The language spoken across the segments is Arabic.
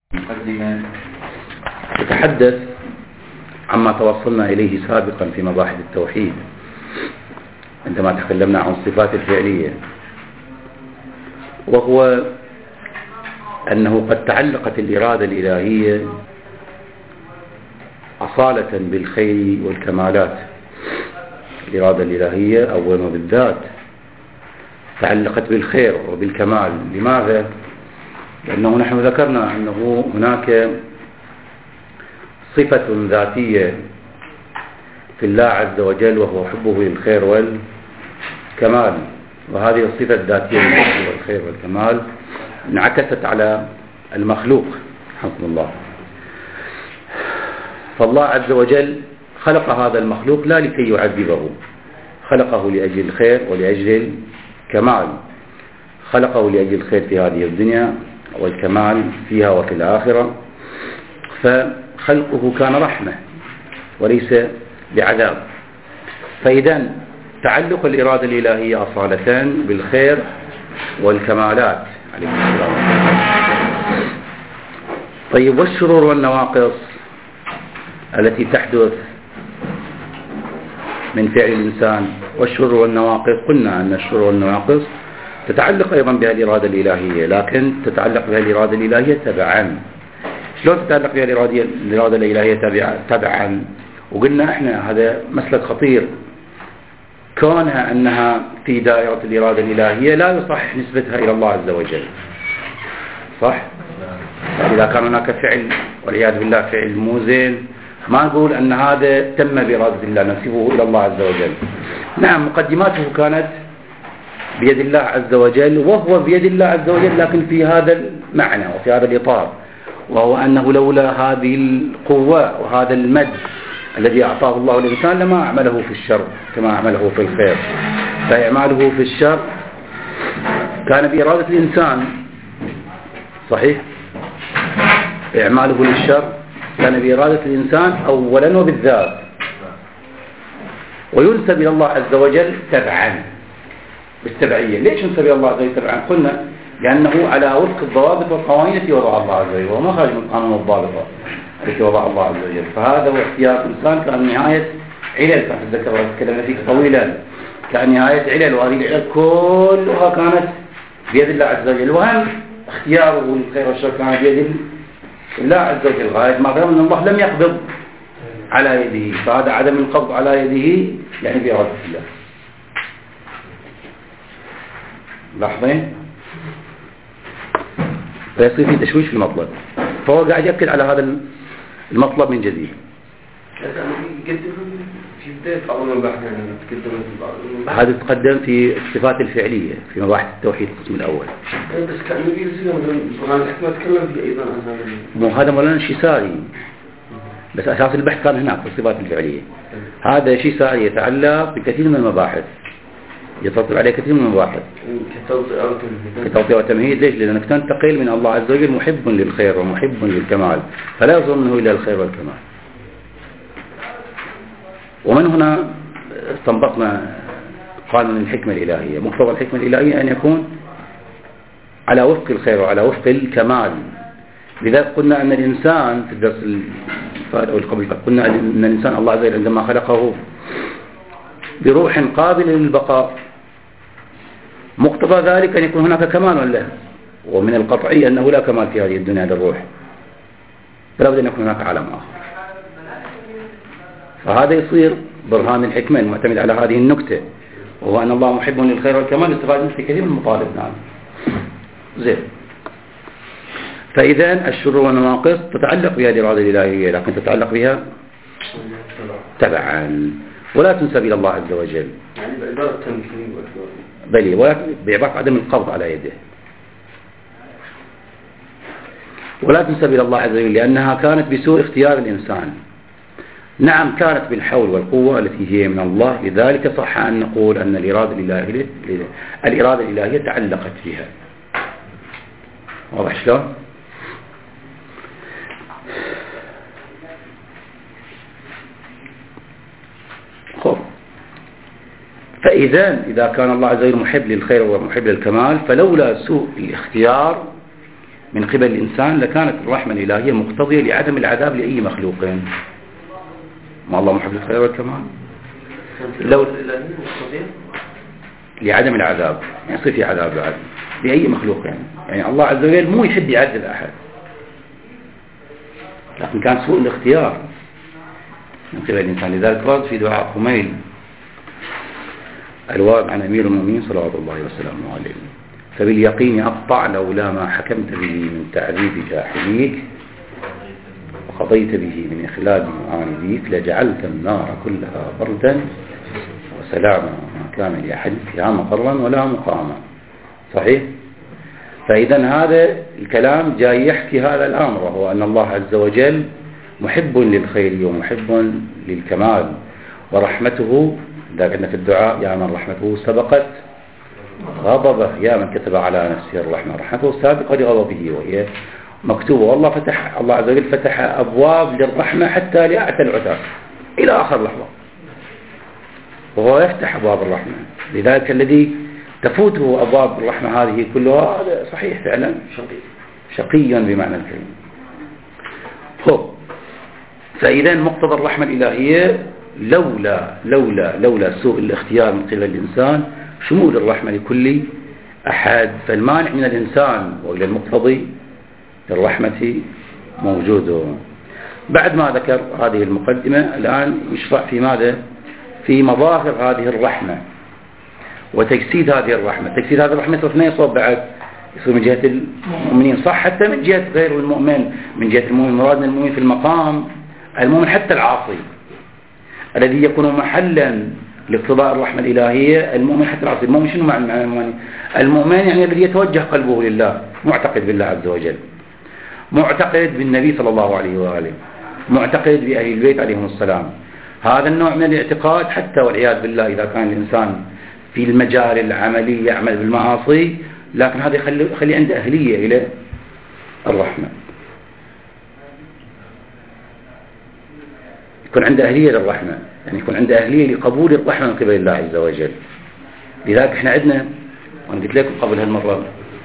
مقدمة تتحدث عما توصلنا إليه سابقا في مباحث التوحيد عندما تكلمنا عن الصفات الفعلية، وهو أنه قد تعلقت الإرادة الإلهية أصالة بالخير والكمالات. الإرادة الإلهية أولا وبالذات تعلقت بالخير وبالكمال. لماذا؟ لأنه نحن ذكرنا أنه هناك صفة ذاتية في الله عز وجل وهو حبه للخير والكمال، وهذه الصفة الذاتية للحب والخير والكمال انعكست على المخلوق حسن الله. فالله عز وجل خلق هذا المخلوق لا لكي يعذبه، خلقه لأجل الخير ولأجل الكمال، خلقه لأجل الخير في هذه الدنيا والكمال فيها وفي الآخرة. فخلقه كان رحمة وليس بعذاب. فإذا تعلق الإرادة الإلهية أصالة بالخير والكمالات عليه السلام. طيب، والشرور والنواقص التي تحدث من فعل الإنسان؟ والشرور والنواقص قلنا أن الشرور والنواقص تتعلق أيضا بها الإرادة الإلهية، لكن تتعلق بها الإرادة الإلهية تبعا. شلون تتعلق بها الإرادة الإلهية تبعا؟ وقلنا احنا هذا مسلك خطير، كونها أنها في دائرة الإرادة الإلهية لا يصح نسبتها إلى الله عز وجل، صح؟ إذا كان هناك فعل والعياذ بالله فعل مو زين، ما نقول أن هذا تم بإرادة الله نسبه إلى الله عز وجل. نعم، مقدماته كانت بيد الله عز وجل، وهو بيد الله عز وجل، لكن في هذا المعنى وفي هذا الإطار، وهو أنه لولا هذه القوة وهذا المد الذي أعطاه الله الإنسان لما أعمله في الشر كما أعمله في الخير. فإعماله في الشر كان بإرادة الإنسان، صحيح؟ إعماله للشر كان بإرادة الإنسان أولا وبالذات، وينسب إلى الله عز وجل تبعا بالتبعية. ليش ينسب إلى الله عز وجل تبعا؟ قلنا لأنه على وفق الضوابط والقوانين التي وضعها الله عز وجل، وما خارج من قانون الضابطة التي وضعها الله عز وجل. فهذا هو اختيار الإنسان كان نهاية علل، أتذكر تكلمنا فيه طويلا، كان نهاية علل، وهذه العلل كلها كانت بيد الله عز وجل، وهم اختياره للخير والشر كان بيد الله عز وجل، غاية ما دام أن الله لم يقبض على يده، فهذا عدم القبض على يده يعني بإرادة الله. لاحظين؟ فيصير في تشويش في المطلب، فهو قاعد يأكد على هذا المطلب من جديد. في بداية أول البحث هذا تقدم في الصفات الفعلية في مباحث التوحيد القسم الأول. بس كان نبي مثلا الحكمة تكلم فيه أيضا عن مو هذا مولانا شيء ساري، بس أساس البحث كان هناك في الصفات الفعلية. هذا شيء ساري يتعلق بكثير من المباحث، يترتب عليه كثير من المباحث كتوطئة وتمهيد. ليش؟ لأنك تنتقل من الله عز وجل محب للخير ومحب للكمال، فلا يصل منه إلا الخير والكمال. ومن هنا استنبطنا قانون الحكمة الإلهية. مقتضى الحكمة الإلهية أن يكون على وفق الخير وعلى وفق الكمال. لذلك قلنا أن الإنسان في الدرس أو قبل قلنا أن الإنسان الله عز وجل عندما خلقه بروح قابل للبقاء، مقتضى ذلك أن يكون هناك كمال له، ومن القطعي أنه لا كمال في هذه الدنيا للروح، فلا بد أن يكون هناك عالم آخر. فهذا يصير برهان الحكمة المعتمد على هذه النكتة، وهو أن الله محب للخير والكمال، استفاد في كثير من المطالب. نعم، زين. فإذا الشرور والنواقص تتعلق بها الإرادة الإلهية، لكن تتعلق بها تبعا ولا تنسب إلى الله عز وجل، يعني بعبارة تنفيذ بل ولكن بعبارة عدم القبض على يده، ولا تنسب إلى الله عز وجل لأنها كانت بسوء اختيار الإنسان. نعم، كانت بالحول والقوة التي هي من الله، لذلك صح أن نقول أن الإرادة الإلهية تعلقت بها. واضح شلون؟ خب، فإذا كان الله عز وجل محب للخير ومحب للكمال، فلولا سوء الاختيار من قبل الإنسان لكانت الرحمة الإلهية مقتضية لعدم العذاب لأي مخلوق. ما الله محب الخير والكمال. لو لعدم العذاب يصير في عذاب بعد لأي مخلوق، يعني الله عز وجل مو يحب يعذب أحد، لكن كان سوء الاختيار من قبل الإنسان. لذلك ورد في دعاء خميل الوارد عن أمير المؤمنين صلوات الله وسلامه عليه: فباليقين أقطع لولا ما حكمت به من تعذيب جاحديك وقضيت به من إخلاد معانديك لجعلت النار كلها بردا وسلاما ما كان لأحد فيها مقرا ولا مقاما. صحيح؟ فإذا هذا الكلام جاي يحكي هذا الأمر، وهو أن الله عز وجل محب للخير ومحب للكمال، ورحمته ذاك في الدعاء: يا من رحمته سبقت غضبه، يا من كتب على نفسه الرحمة، رحمته سابقة لغضبه وهي مكتوبة. والله الله عز وجل فتح أبواب للرحمة حتى لأعتى العتاة إلى آخر لحظة، وهو يفتح أبواب الرحمة. لذلك الذي تفوته أبواب الرحمة هذه كلها هذا صحيح فعلا شقي بمعنى الكلمة. فإذا مقتضى الرحمة الإلهية لولا سوء الاختيار من قبل الإنسان شمول الرحمة لكل أحد، فالمانع من الإنسان وإلى المقتضي للرحمة موجود. بعد ما ذكر هذه المقدمة الآن يشرع في ماذا؟ في مظاهر هذه الرحمة وتجسيد هذه الرحمة. تجسيد هذه الرحمة يصير يصيب بعد، يصير من جهة المؤمنين صح، حتى من جهة غير المؤمن. من جهة المؤمن مرادنا المؤمن في المقام المؤمن حتى العاصي الذي يكون محلا لاقتضاء الرحمة الإلهية، المؤمن حتى العاصي. المؤمن شنو معنى المؤمن؟ المؤمن يعني الذي يتوجه قلبه لله، معتقد بالله عز وجل، معتقد بالنبي صلى الله عليه وآله، معتقد بأهل البيت عليهم السلام. هذا النوع من الاعتقاد حتى والعياذ بالله إذا كان الإنسان في المجال العملي يعمل بالمعاصي، لكن هذا يخلي عنده أهلية إلى الرحمة، يكون عنده أهلية للرحمة، يعني يكون عنده أهلية لقبول الرحمة من قبل الله عز وجل. لذلك احنا عندنا، وانا قلت لكم قبل هالمرة: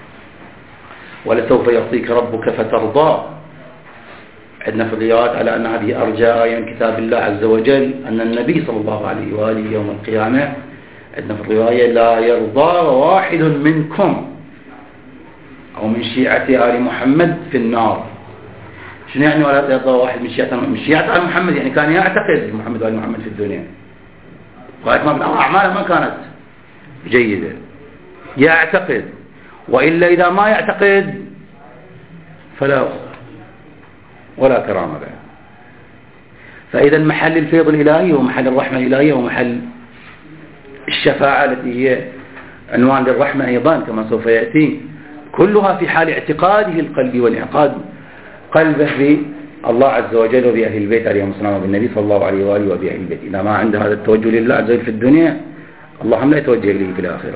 ولسوف يعطيك ربك فترضى. عندنا في الروايات على أن هذه أرجى آية من كتاب الله عز وجل أن النبي صلى الله عليه وآله يوم القيامة، عندنا في الرواية: لا يرضى واحد منكم أو من شيعة آل محمد في النار. شنو يعني ولا يرضى واحد من شيعة آل محمد؟ يعني كان يعتقد محمد وآل محمد في الدنيا، وقالت ما أعماله ما كانت جيدة، يعتقد، وإلا إذا ما يعتقد فلا ولا كرامة بعد. فإذا محل الفيض الإلهي ومحل الرحمة الإلهية ومحل الشفاعة التي هي عنوان للرحمة أيضا كما سوف يأتي، كلها في حال اعتقاده القلبي والإعقاد قلبه بالله عز وجل وبأهل البيت عليهم السلام وبالنبي صلى الله عليه وآله وبأهل البيت. إذا ما عنده هذا التوجه لله عز وجل في الدنيا، اللهم لا يتوجه إليه في الآخرة.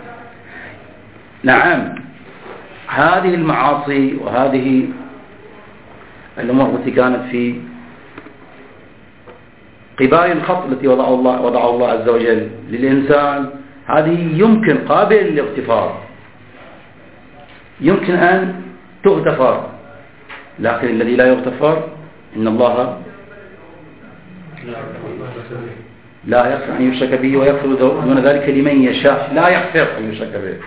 نعم، هذه المعاصي وهذه الأمور التي كانت في قبال الخط التي وضعه الله عز وجل للإنسان، هذه يمكن قابل للاغتفار، يمكن أن تغتفر، لكن الذي لا يغتفر إن الله لا يغفر أن يشرك به ويغفر دون ذلك لمن يشاء. لا يغفر أن يشرك به،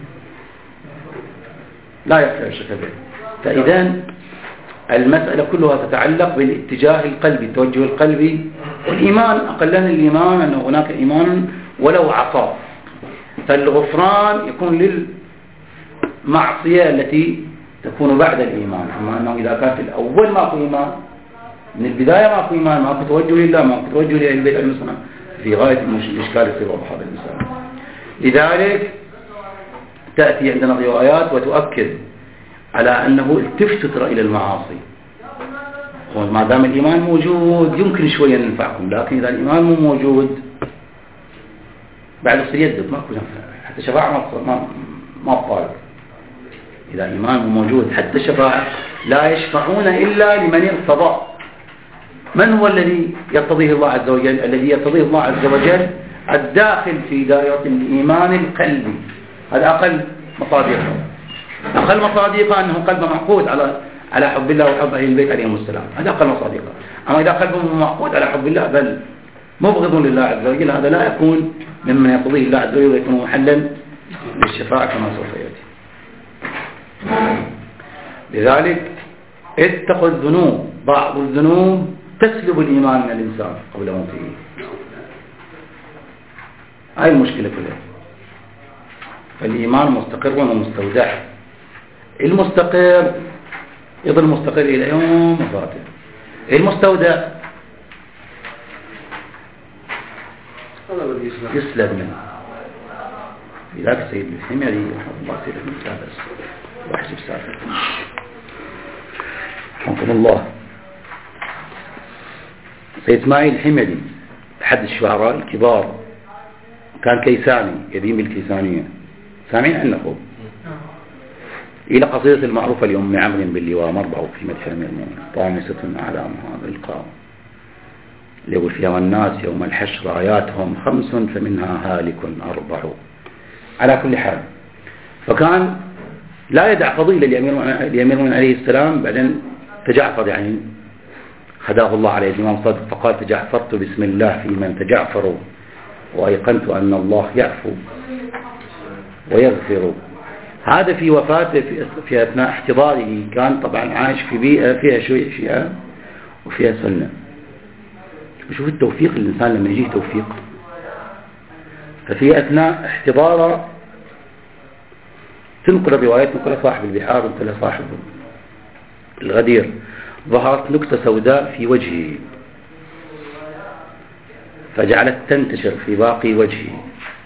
لا يغفر أن يشرك به. فإذا المسألة كلها تتعلق بالاتجاه القلبي، التوجه القلبي والإيمان. أقلنا الإيمان أنه هناك إيمان ولو عطاء، فالغفران يكون للمعصية التي تكون بعد الإيمان. أما أنه إذا كان في الأول ماكو إيمان، من البداية ماكو إيمان، ماكو توجه لله، ماكو توجه لأهل البيت عليهم السلام، في غاية الإشكال يصير واضح هذا الإنسان. لذلك تأتي عندنا روايات وتؤكد على أنه التفتوا ترى إلى المعاصي. ما دام الإيمان موجود يمكن شوية ننفعكم، لكن إذا الإيمان مو موجود بعد يصير يدك ماكو نفع، حتى شفاعة ما بطالب. إذا الإيمان مو موجود حتى الشفاعة لا يشفعون إلا لمن ارتضى. من هو الذي يرتضيه الله عز وجل؟ الذي يرتضيه الله عز وجل الداخل في دائرة الإيمان القلبي، هذا أقل مصادره. أقل مصادقه أنه قلبه معقود على حب الله وحب أهل البيت عليهم السلام، هذا أقل مصادقه. أما إذا قلبه معقود على حب الله بل مبغض لله عز وجل، هذا لا يكون ممن يقضيه الله عز وجل ويكون محلا للشفاعة كما سوف يأتي. لذلك اتقوا الذنوب، بعض الذنوب تسلب الإيمان من الإنسان قبل موته. هاي المشكلة كلها. فالإيمان مستقر ومستودع، المستقر يظل مستقر إلى يوم وفاته، المستودع يسلب منه. لذلك السيد الحميري رحمه الله سيد المسابس وحسب سافر رحمه الله، سيد إسماعيل الحميري أحد الشعراء الكبار، كان كيساني يدين بالكيسانية، سامعين عنه إلى قصيدة المعروفة لأم عمرو باللواء مربع في مدح المؤمنين طامسة أعلامها بالقام، اللي يقول فيها والناس يوم الحشر آياتهم 5 فمنها هالك 4. على كل حال، فكان لا يدع فضيلة لأمير عليه السلام، بعدين تجعفر يعني خداه الله عليه الإمام صادق فقال تجعفرت بسم الله في من تجعفر وأيقنت أن الله يعفو ويغفر. هذا في وفاته في أثناء احتضاره، كان طبعا عايش في بيئة فيها شوية شيعة وفيها سنة. شوف التوفيق الإنسان لما يجيه توفيق. ففي أثناء احتضاره تنقل الروايات، نقل صاحب البحار ونقل صاحب الغدير، ظهرت نكتة سوداء في وجهه فجعلت تنتشر في باقي وجهه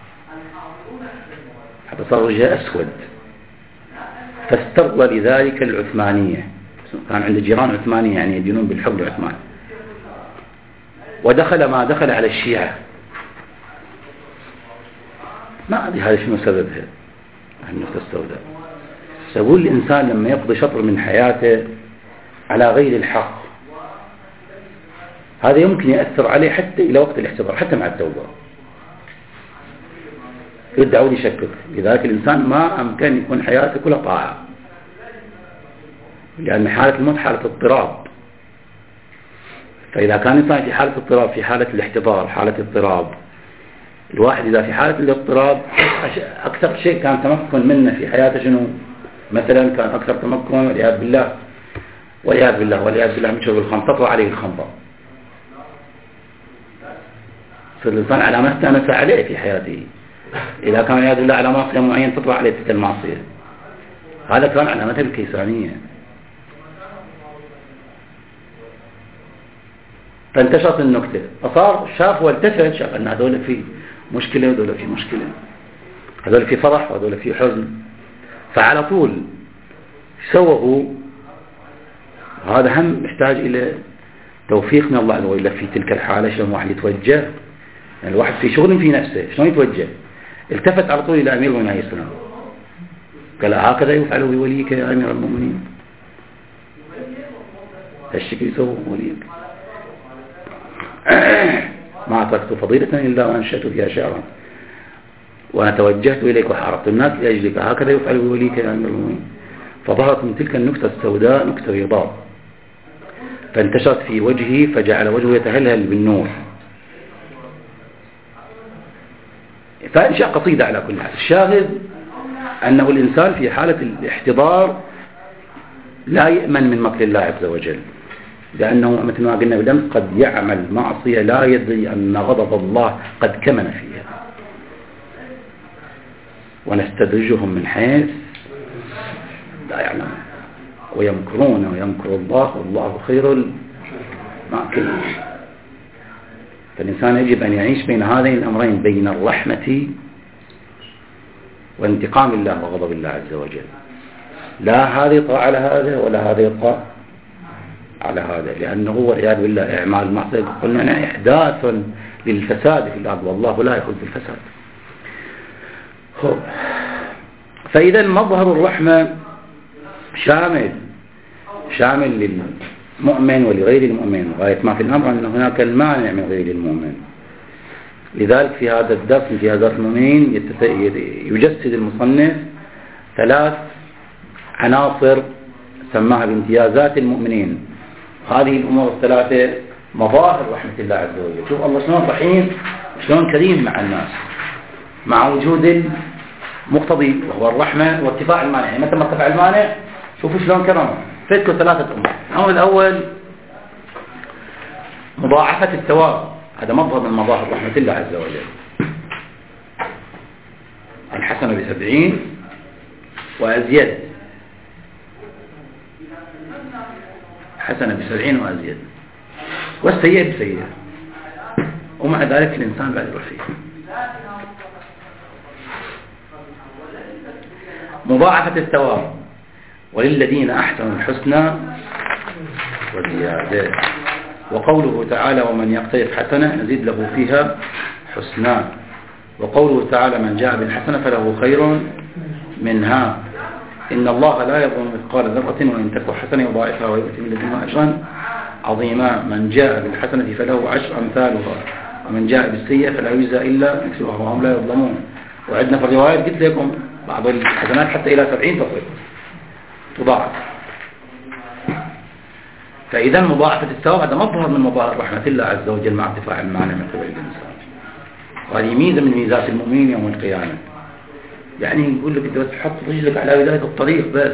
حتى صار وجهه أسود، فاسترضى لذلك العثمانية، كان عند جيران عثمانية يعني يدينون بالحب العثماني، ودخل ما دخل على الشيعة. ما أدري هذا شنو سببها النكتة السوداء. سأقول الإنسان لما يقضي شطر من حياته على غير الحق، هذا يمكن يأثر عليه حتى إلى وقت الاحتضار، حتى مع التوبة يدعو يشكك. لذلك الإنسان ما أمكن يكون حياته كلها طاعة، لأن حالة الموت حالة اضطراب. فإذا كان الإنسان في حالة اضطراب، في حالة الاحتضار حالة اضطراب، الواحد إذا في حالة الاضطراب أكثر شيء كان تمكن منه في حياته شنو؟ مثلا كان أكثر تمكن والعياذ بالله والعياذ بالله والعياذ بالله من شرب الخمر، تطلع عليه الخمر، صار الإنسان على ما استأنس عليه في حياته. إذا كان والعياذ بالله على معصية معين تطلع عليه تلك المعصية. هذا كان على مذهب الكيسانية. فانتشرت النكتة، فصار شاف والتفت شاف أن هذول في مشكلة وهذول في مشكلة، هذول في فرح وهذول في حزن، فعلى طول سووا. هذا هم يحتاج إلى توفيق من الله عز وجل في تلك الحالة. شلون الواحد يتوجه؟ يعني الواحد في شغل في نفسه شلون يتوجه؟ التفت على طول إلى أمير المؤمنين عليه السلام، قال هكذا يفعل بوليك يا أمير المؤمنين، هالشكل يسوي وليك. ما تركت فضيلة إلا وأنشأت فيها شعرا وأنا توجهت إليك وحاربت الناس لأجلك، هكذا يفعل بوليك يا أمير المؤمنين. فظهرت من تلك النكتة السوداء نكتة بيضاء، فانتشرت في وجهه فجعل وجهه يتهلهل بالنور. فإنشاء قصيدة على كل حال. الشاهد أنه الإنسان في حالة الاحتضار لا يأمن من مكر الله عز وجل، لأنه مثل ما قلنا بالأمس قد يعمل معصية لا يدري أن غضب الله قد كمن فيها. ونستدرجهم من حيث لا يعلمون ويمكرون ويمكر الله والله خير الماكرين. فالإنسان يجب أن يعيش بين هذين الأمرين، بين الرحمة وانتقام الله وغضب الله عز وجل. لا هذا يطغى على هذا ولا هذا يطغى على هذا، لأنه والعياذ بالله إعمال المعصية قلنا إحداث للفساد في الأرض والله لا يحب الفساد. فإذا مظهر الرحمة شامل للمؤمن ولغير المؤمن، غاية ما في الأمر أن هناك المانع من غير المؤمن. لذلك في هذا الدرس في هذا المؤمنين يجسد المصنف 3 عناصر سماها بامتيازات المؤمنين. هذه الأمور الثلاثة مظاهر رحمة الله عز وجل. شوف الله شلون رحيم، شلون كريم مع الناس، مع وجود المقتضي وهو الرحمة وارتفاع المانع. يعني متى ما ارتفع المانع شوفوا شلون كرمه. فذكر ثلاثة أمور. الأمر الأول مضاعفة الثواب، هذا مظهر من مظاهر رحمة الله عز وجل. الحسنة ب70 وأزيد، حسنة ب70 وأزيد، والسيئة بسيئة، ومع ذلك الإنسان بعد يروح فيه. مضاعفة الثواب، وللذين أحسنوا الحسنى وزيادة. وقوله تعالى ومن يقترف حسنة نزيد له فيها حسنا. وقوله تعالى من جاء بالحسنة فله خير منها إن الله لا يظلم مثقال ذرة وإن تك حسنة يضاعفها ويؤتي من لدنه أجرا عظيما. من جاء بالحسنة فله 10 أمثالها ومن جاء بالسيئة فلا يجزى إلا مثلها وهم لا يظلمون. وعندنا في الروايات قلت لكم بعض الحسنات حتى إلى 70 تصل تضاعف. فإذا مضاعفة الثواب هذا مظهر من مظاهر رحمة الله عز وجل مع ارتفاع المعنى من قبل الإنسان. وهذه ميزة من ميزات المؤمنين يوم القيامة. يعني يقول لك أنت تحط رجلك على بداية الطريق بس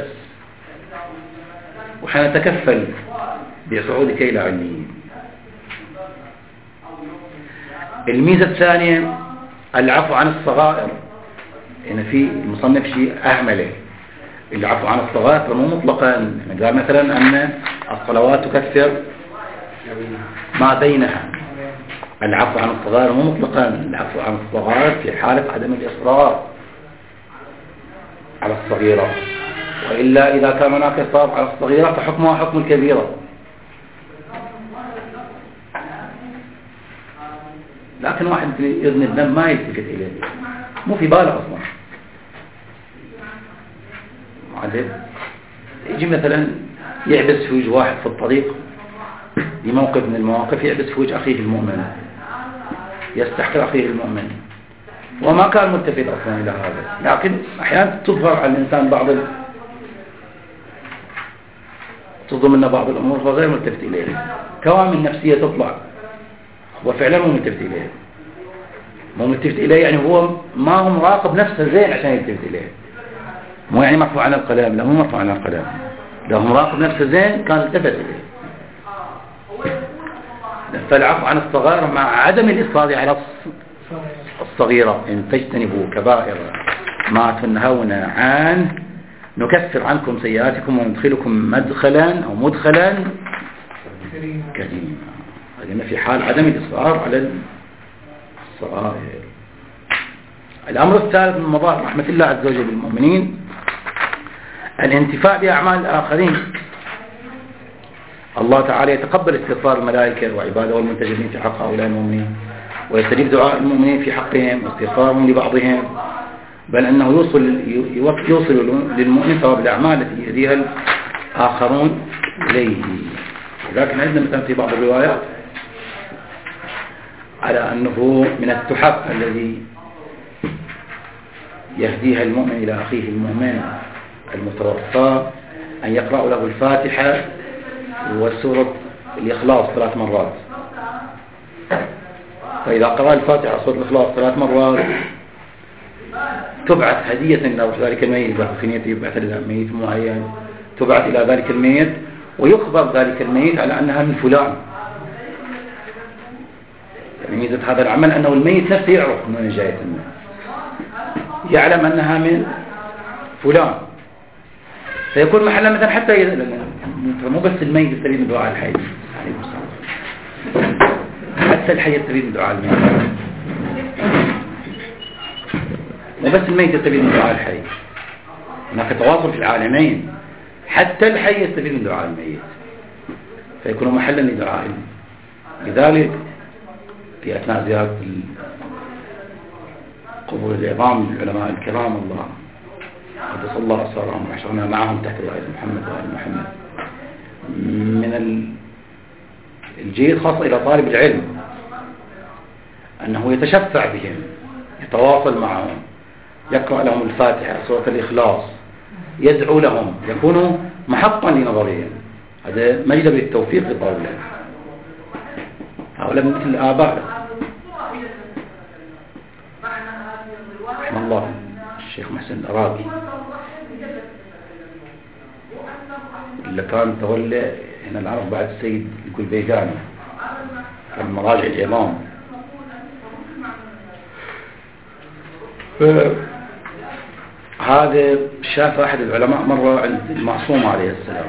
وحنتكفل بصعودك إلى عليين. الميزة الثانية العفو عن الصغائر. هنا في المصنف شيء أهمله، العفو عن الصغائر مو مطلقا. قال مثلا أن الصلوات تكفر ما بينها. العفو عن الصغائر مو مطلقا، العفو عن الصغائر في حالة عدم الإصرار على الصغيرة، وإلا إذا كان هناك إصرار على الصغيرة فحكمها حكم الكبيرة. لكن واحد يذنب ذنب ما يلتفت إليه، مو في باله أصلا. يجي مثلا يعبس في وجه واحد في الطريق لموقف من المواقف، يعبس في وجه أخيه المؤمن، يستحقر أخيه المؤمن وما كان ملتفت أصلا إلى هذا. لكن أحيانا تظهر على الإنسان تصدر منه بعض الأمور فغير ملتفت إليها، كوامن نفسية تطلع وفعلا مو ملتفت إليه. مو ملتفت إليه يعني هو ما هو مراقب نفسه زين عشان يلتفت إليه. مو يعني مرفوع عن القلم، لا مو مرفوع عن القلم، لو هو مراقب نفسه زين كان التفت إليه. فالعفو عن الصغائر مع عدم الإصرار على الصغيرة. إن تجتنبوا كبائر ما تنهون عنه نكفر عنكم سيئاتكم وندخلكم مدخلا كريما. هذا في حال عدم الإصرار على الصغائر. الأمر الثالث من مظاهر رحمة الله عز وجل بالمؤمنين الانتفاع بأعمال الآخرين. الله تعالى يتقبل استغفار الملائكة وعباده والمنتجبين في حق هؤلاء المؤمنين، ويستجيب دعاء المؤمنين في حقهم واستغفارهم لبعضهم، بل أنه يوصل للمؤمن ثواب الأعمال التي يهديها الآخرون إليه. لكن عندنا مثلا في بعض الروايات على أنه من التحف الذي يهديها المؤمن إلى أخيه المؤمن المتوفى أن يقرأ له الفاتحة وسورة الإخلاص 3 مرات. فإذا قرأ الفاتحة وسورة الإخلاص 3 مرات تبعث هدية له ذلك الميت، في نيته يبعث إلى ميت معين، تبعث إلى ذلك الميت ويخبر ذلك الميت على أنها من فلان. يعني ميزة هذا العمل أنه الميت نفسه يعرف من جاية منه، يعلم أنها من فلان، فيكون محلا مثلا حتى مو بس الميت يستفيد من دعاء الحي، حتى الحي يستفيد من دعاء الميت، مو بس الميت يستفيد من دعاء الحي، هناك تواصل في العالمين، حتى الحي يستفيد من دعاء الميت فيكون محلا لدعاء. لذلك في أثناء زيارة قبور العظام العلماء الكرام الله قدس الله أسرارهم وحشرنا معهم تحت رعاية محمد وآل محمد، من الجيد خاصة إلى طالب العلم أنه يتشفع بهم، يتواصل معهم، يقرأ لهم الفاتحة، سورة الإخلاص، يدعو لهم يكونوا محطا لنظرهم. هذا مجد بالتوفيق لطاولة. هؤلاء مثل الآباء رحمه الله الشيخ محسن العراقي اللي كان تولى هنا العرب بعد السيد القلبيجاني كان مراجع الإمام. هذا شاف أحد العلماء مرة عند المعصوم عليه السلام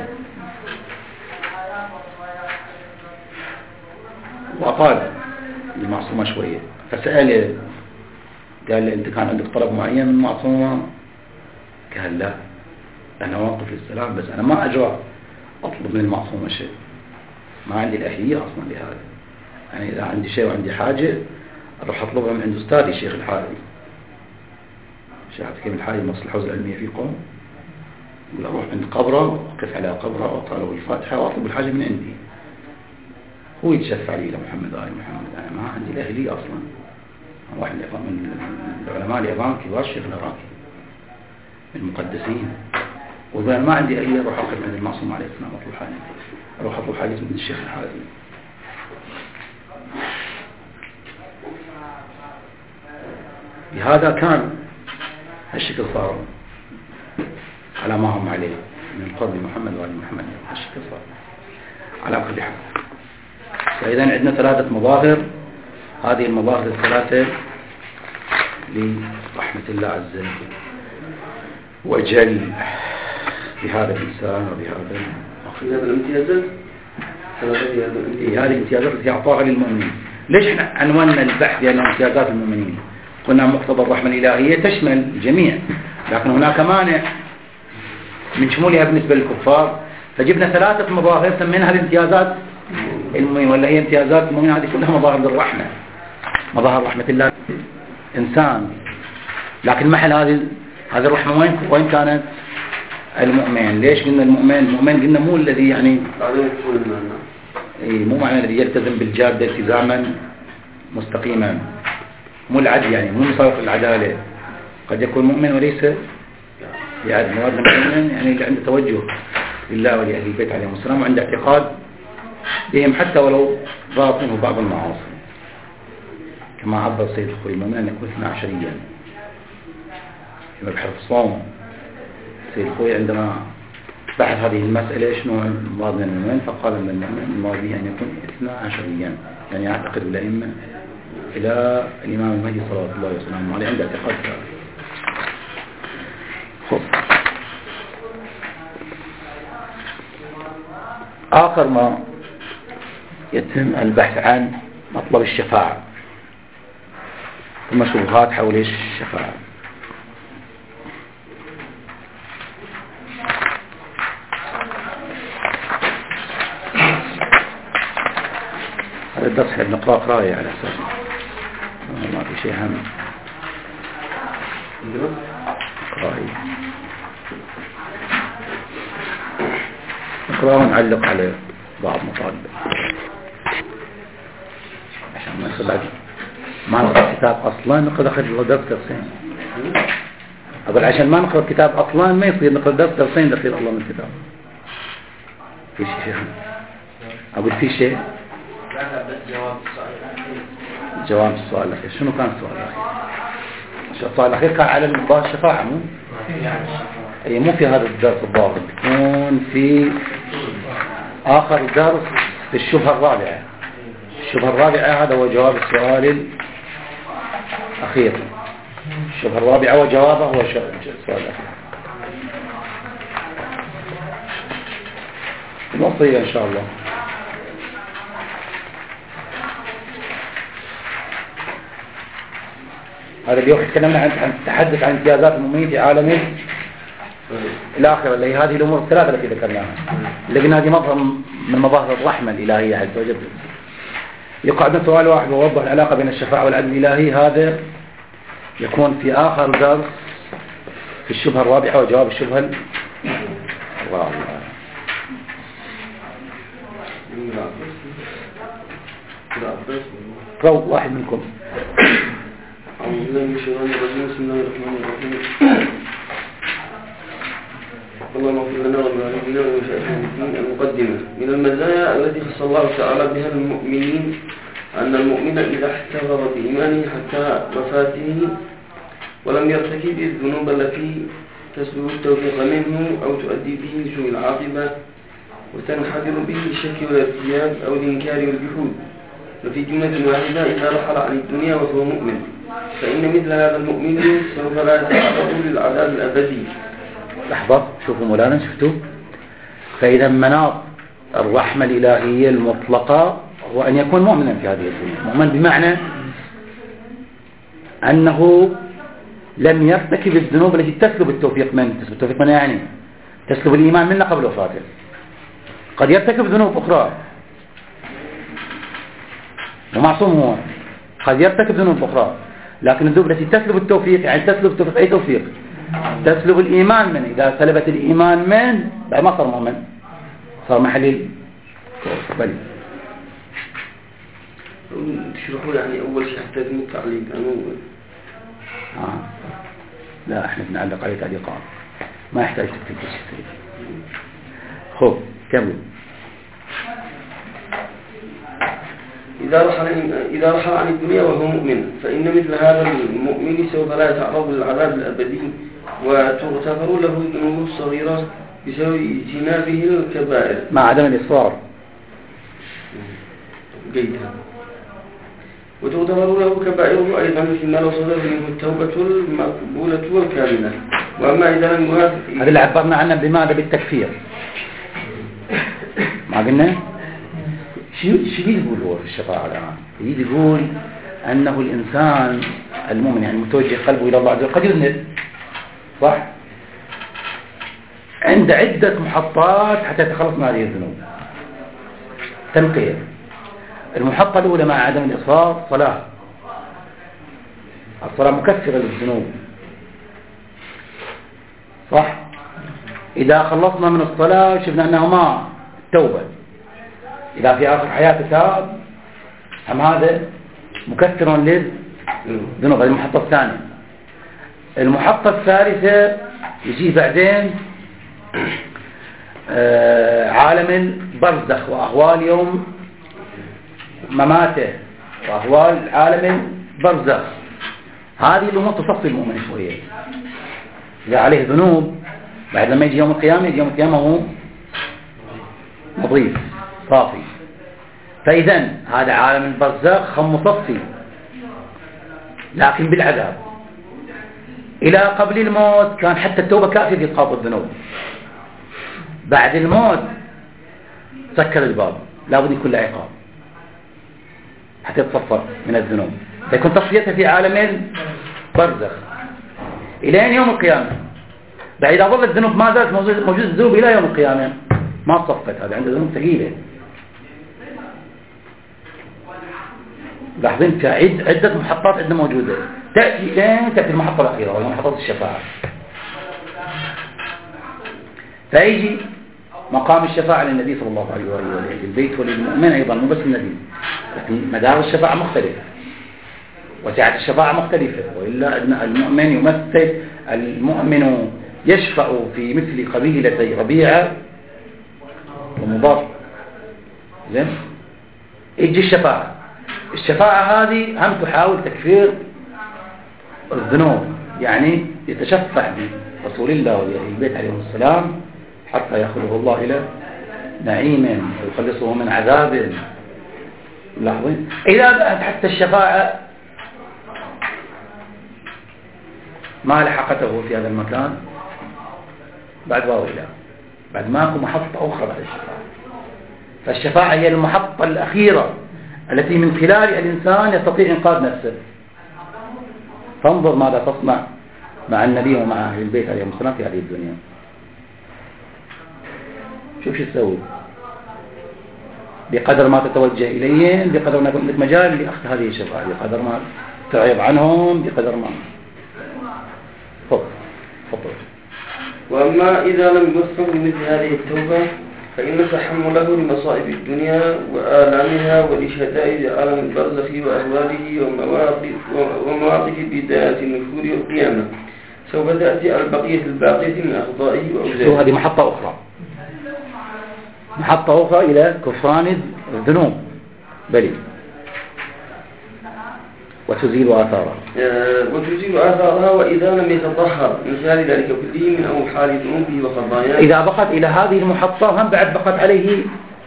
وقال المعصومة شوية فسأله قال له أنت كان عندك طلب معين من المعصومة؟ قال لا أنا واقف للسلام بس أنا ما أجرى أطلب من المعصومة شيء ما عندي الأهلية أصلا لهذا. يعني إذا عندي شيء وعندي حاجة أروح أطلبها من عند أستاذي الشيخ الحارثي. الشيخ حكيم الحارثي مصر الحوزة العلمية في قوم يقول أروح عند قبره وأقف على قبره وأقرأ له الفاتحة وأطلب الحاجة من عندي. هو يتشفع لي لمحمد آل محمد أنا ما عندي الأهلية أصلا. واحد من العلماء العظام كبار الشيخ العراقي من المقدسين وإذا ما عندي أي أروح أقف عند المعصوم عليه السلام أطلب حاجة أروح أطلب حاجة من الشيخ الحارثي. بهذا كان هالشكل صار على ما هم عليه من قرب محمد وآل محمد. هالشكل صار على كل حال. فإذا عندنا ثلاثة مظاهر. هذه المظاهر الثلاثة لرحمة الله عز وجل بهذا الإنسان وبهذا الامتيازات. هذه الامتيازات التي أعطاها للمؤمنين. ليش احنا عنواننا البحث بأنها امتيازات المؤمنين؟ قلنا مقتضى الرحمة الإلهية تشمل الجميع لكن هناك مانع من شمولها بالنسبة للكفار فجبنا ثلاثة مظاهر سميناها الامتيازات المؤمنين ولا هي امتيازات المؤمنين. هذه كلها مظاهر للرحمة مظاهر رحمة الله إنسان لكن محل هذه الرحمة وين كانت؟ المؤمن. ليش قلنا المؤمن قلنا مو الذي يعني مو معنى الذي يلتزم بالجادة التزاما مستقيما مو العدل يعني مو مصارف العدالة. قد يكون مؤمن وليس يعني مراد المؤمن يعني اللي عنده توجه لله ولأهل البيت عليهم السلام وعنده اعتقاد بهم حتى ولو ضاف منه بعض المعاصي كما عبر سيد الخوي المؤمن أن يكون 12 في مبحث الصوم. سيد الخوي عندما بحث هذه المسألة شنو المراد من المؤمن فقال أن المؤمن المراد به أن يكون 12 يعني يعتقد الأئمة إلى الإمام المهدي صلى الله عليه وسلم عليه عنده اعتقاد آخر ما يتم البحث عن مطلب الشفاعة ثم شبهات حول الشفاعة. هذا الدرس احنا بنقرأ قراءة على أساس ما في شيء هم قراءة نقرأ ونعلق على بعض مطالب عشان ما يصير ما نقرأ الكتاب أصلا نقرأ داخل درس درسين. أقول عشان ما نقرأ الكتاب أصلا ما يصير نقرأ درس درسين داخل الله من الكتاب. في شيء أقول في شيء جواب السؤال الأخير. شنو كان السؤال الأخير؟ السؤال الأخير كان على الشفاعة مو؟ أي مو في هذا الدرس الضابط يكون في آخر درس في الشبهة الرابعة. الشبهة الرابعة هذا هو جواب السؤال الأخير. الشبهة الرابعة وجوابه هو السؤال الأخير. الوصية إن شاء الله. هذا اليوم تكلمنا عن التحدث عن امتيازات المؤمنين في عالم الآخرة اللي هي هذه الأمور الثلاثة التي ذكرناها. لقينا هذه مظهر من مظاهر الرحمة الإلهية عز وجل. يقعدنا سؤال واحد ووضح العلاقة بين الشفاعة والعدل الإلهي. هذا يكون في آخر درس في الشبهة الرابعة وجواب الشبهة الرابعة. قول واحد منكم. أعوذ بالله من الشيطان الرجيم. بسم الله الرحمن الرحيم. اللهم اغفر لنا ولوالدينا ولمشايخنا المقدمة. من المزايا التي خص الله تعالى بها المؤمنين أن المؤمن إذا احتفظ بإيمانه حتى وفاته ولم يرتكب الذنوب التي تسبب التوفيق منه أو تؤدي به لسوء العاقبة وتنحدر به الشك والارتياب أو الإنكار والجحود، وفي جملة واحدة إذا رحل عن الدنيا وهو مؤمن، فإن مثل هذا المؤمن سوف لا يتعرض للعذاب الأبدي. لحظة، شوفوا مولانا، شفتوا؟ فإذا مناط الرحمة الإلهية المطلقة هو أن يكون مؤمنا في هذه الدنيا. مؤمن بمعنى أنه لم يرتكب الذنوب التي تسلب التوفيق منه. تسلب التوفيق منه يعني تسلب الإيمان منه قبل وفاته. قد يرتكب ذنوب أخرى ومعصوم هو، قد يرتكب ذنوب أخرى، لكن الذنوب التي تسلب التوفيق يعني تسلب التوفيق أي توفيق؟ تسلب الإيمان منه. إذا سلبت الإيمان منه بعد ما صار مؤمن، صار محلل بل تشرحوا يعني أول شيء حتى يتم التعليق لا، احنا بنعلق عليه تعليقات ما يحتاج تكتب شيء. خب كمل. إذا رحل عن الدنيا وهو مؤمن، فإن مثل هذا المؤمن سوف لا يتعرض للعذاب الأبدي وتغتفر له الذنوب الصغيرة بسبب اجتنابه الكبائر مع عدم الإصرار. جيدا. وتغتفر له كبائره أيضا مثل ما لو صدر منه التوبة المقبولة والكاملة. وأما إذا لم يوافق هذا اللي عبرنا عنه بماذا؟ بالتكفير. ما قلنا؟ شو يقول هو في الشفاعة الآن؟ يقول أنه الإنسان المؤمن يعني متوجه قلبه إلى الله عز وجل قد يذنب، صح؟ عند عدة محطات حتى يتخلص من هذه الذنوب. تنقية. المحطة الأولى مع عدم الإصرار صلاة. الصلاة مكفرة للذنوب، صح؟ إذا خلصنا من الصلاة شفنا أنه ما توبة، إذا في آخر حياته تاب هم هذا مكثر للذنوب. هذه المحطة الثانية. المحطة الثالثة يجي بعدين عالم البرزخ وأهوال يوم مماته وأهوال عالم البرزخ. هذه الأمور تصفي المؤمن شوية. إذا عليه ذنوب بعد لما يجي يوم القيامة، يجي يوم القيامة هو نظيف صافي. فإذا هذا عالم البرزخ هم مصفي لكن بالعذاب. إلى قبل الموت كان حتى التوبة كافية في إسقاط الذنوب. بعد الموت سكر الباب، لابد يكون له عقاب حتى يتصفر من الذنوب، فيكون تصفيتها في عالم البرزخ إلى يوم القيامة. بعد إذا ظل الذنوب ما زالت موجود الذنوب إلى يوم القيامة ما تصفت، هذا عنده ذنوب ثقيلة. لاحظين عدة محطات عندنا موجودة. تأتي المحطة الأخيرة وهي محطة الشفاعة. فيجي مقام الشفاعة للنبي صلى الله عليه وآله البيت وللمؤمن أيضا، مو بس النبي، لكن مدار الشفاعة مختلف وسعة الشفاعة مختلفة. وإلا أن المؤمن يمثل، المؤمن يشفع في مثل قبيلة ربيعة ومضاف. زين، يجي الشفاعة هذه هم تحاول تكفير الذنوب، يعني يتشفع برسول الله وأهل البيت عليهم السلام حتى يخلق الله إلى نعيم ويخلصه من عذاب. لاحظين إذا بقت حتى الشفاعة ما لحقته في هذا المكان بعد إلى بعد ماكو محطة أخرى بعد الشفاعة. فالشفاعة هي المحطة الأخيرة التي من خلالها الإنسان يستطيع إنقاذ نفسه. فانظر ماذا تصنع مع النبي ومع أهل البيت عليهم السلام في هذه الدنيا. شوف شو تسوي بقدر ما تتوجه إليهم، بقدر ما يكون لك مجال لأخذ هذه الشفاعة، بقدر ما تعرض عنهم، بقدر ما فضل. وأما إذا لم يوفق بمثل هذه التوبة فإن تحمله لمصائب الدنيا وآلامها ولشدائد عالم البرزخ وأهواله ومواقف بداية النشور والقيامة سوف تأتي البقية من أخطائه وأوزاره. هذه محطة أخرى، محطة أخرى إلى كفران الذنوب. بلي وتزيل آثارها. وتزيل آثارها وإذا لم يتطهر من خلال ذلك كله من أوحال ذنوبه وخطاياه. إذا بقت إلى هذه المحطة هم بعد بقت عليه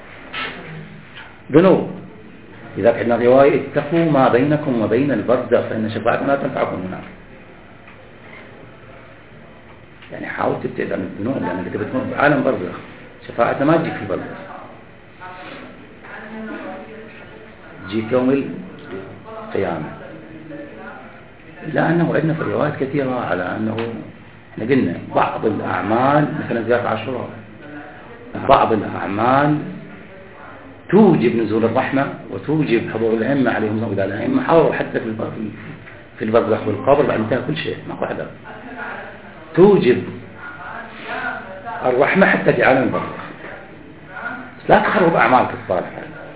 ذنوب. إذا عندنا رواية اتقوا ما بينكم وبين البرزخ فإن شفاعتنا لا تنفعكم هناك. يعني حاول تبتعد عن الذنوب لأنك يعني تبتمر بعالم برزخ، شفاعتنا ما تجيك في البرزخ، تجيك يوم القيامة. إلا أنه عندنا في الروايات كثيرة على أنه احنا قلنا بعض الأعمال مثلا زيارة عاشوراء، بعض الأعمال توجب نزول الرحمة وتوجب حضور الأئمة عليهم الصلاة والسلام. الأئمة حضروا حتى في البرزخ والقبر بعد انتهى كل شيء ما قعد. توجب الرحمة حتى في عالم البرزخ. لا تخرب أعمالك الصالحة.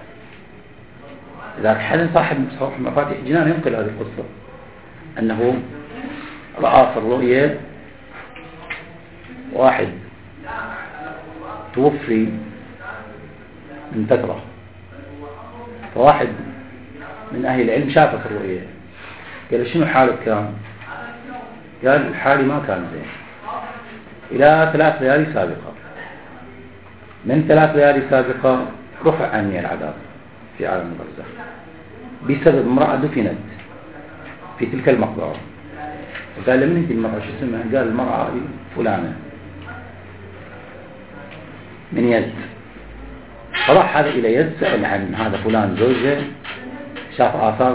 لذلك حال صاحب مفاتيح الجنان ينقل هذه القصة أنه رأى في الرؤية واحد توفي من فترة، فواحد من أهل العلم شافه في الرؤية قال شنو حالك كان؟ قال حالي ما كان زين إلى 3 ليالي سابقة. من 3 ليالي سابقة رفع عني العذاب في عالم البرزخ بسبب امرأة دفنت في تلك المقبرة. وقال لمن انت المرأة شو اسمها؟ قال المرأة فلانة من يزد. فراح هذا إلى يزد سأل عن هذا فلان زوجه، شاف آثار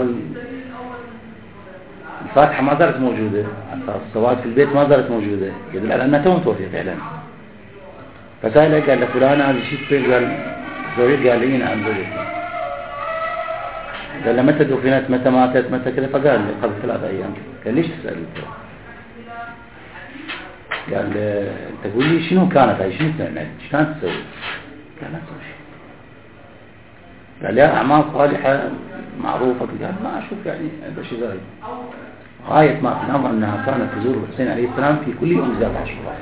الفاتحة ما زالت موجودة، آثار الصواد في البيت ما زالت موجودة، يدل على أنها توم توفي فعلا. فسأله قال لفلان هذا شو تصير؟ قال زوجي. قال لي نعم زوجتي. قال له متى دفنت؟ متى ماتت؟ متى كذا؟ فقال لي قبل 3 أيام. قال ليش تسأل انت؟ قال انت تقول لي شنو كانت هاي؟ شنو تعمل؟ ايش كانت تسوي؟ قال لا تسوي شيء. قال لي أعمال صالحة معروفة. قال ما أشوف يعني هذا شيء زايد. غاية ما في الأمر أنها كانت تزور الحسين عليه السلام في كل يوم زيارة عاشوراء.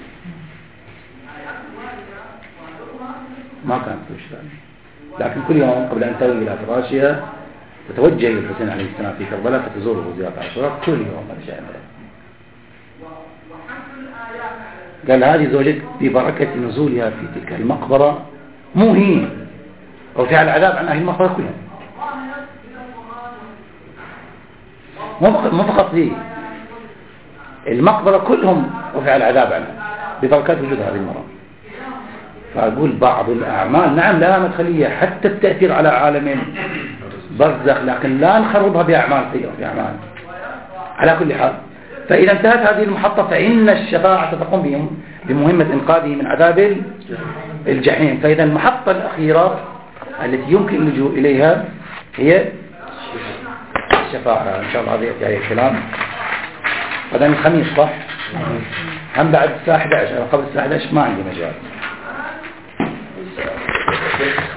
ما كانت تشتغل، لكن كل يوم قبل أن تأوي إلى فراشها تتوجه إلى الحسين عليه السلام في كربلاء فتزوره زيارة عاشوراء كل يوم. هذا شيء قال هذه زوجتك ببركة نزولها في تلك المقبرة مو هي رفع العذاب عن أهل المقبرة كلهم، مو فقط هي المقبرة كلهم رفع العذاب عنها ببركة وجود هذه المرأة. فأقول بعض الأعمال نعم لها مدخلية حتى التأثير على عالم برزخ، لكن لا نخربها بأعمال سيئة بأعمال. على كل حال فإذا انتهت هذه المحطة فإن الشفاعة تقوم بمهمة إنقاذه من عذاب الجحيم. فإذا المحطة الأخيرة التي يمكن اللجوء إليها هي الشفاعة. إن شاء الله هذا يأتي الكلام غدا الخميس صح؟ هم بعد الساعة 11. قبل الساعة 11 ما عندي مجال.